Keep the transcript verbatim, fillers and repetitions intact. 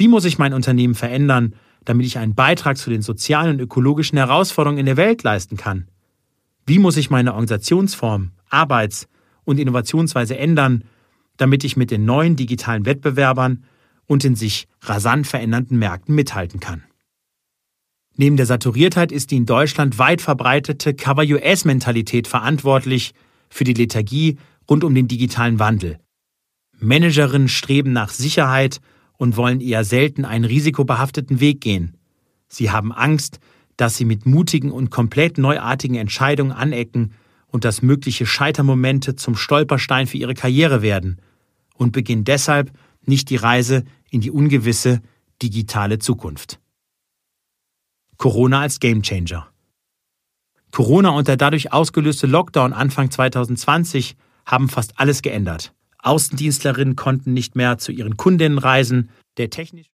Wie muss ich mein Unternehmen verändern, damit ich einen Beitrag zu den sozialen und ökologischen Herausforderungen in der Welt leisten kann? Wie muss ich meine Organisationsform, Arbeits- und Innovationsweise ändern, damit ich mit den neuen digitalen Wettbewerbern und den sich rasant verändernden Märkten mithalten kann? Neben der Saturiertheit ist die in Deutschland weit verbreitete Cover-U S-Mentalität verantwortlich für die Lethargie rund um den digitalen Wandel. Managerinnen streben nach Sicherheit und wollen eher selten einen risikobehafteten Weg gehen. Sie haben Angst, dass sie mit mutigen und komplett neuartigen Entscheidungen anecken und dass mögliche Scheitermomente zum Stolperstein für ihre Karriere werden und beginnen deshalb nicht die Reise in die ungewisse digitale Zukunft. Corona als Gamechanger. Corona und der dadurch ausgelöste Lockdown Anfang zwanzig zwanzig haben fast alles geändert. Außendienstlerinnen konnten nicht mehr zu ihren Kundinnen reisen, der technisch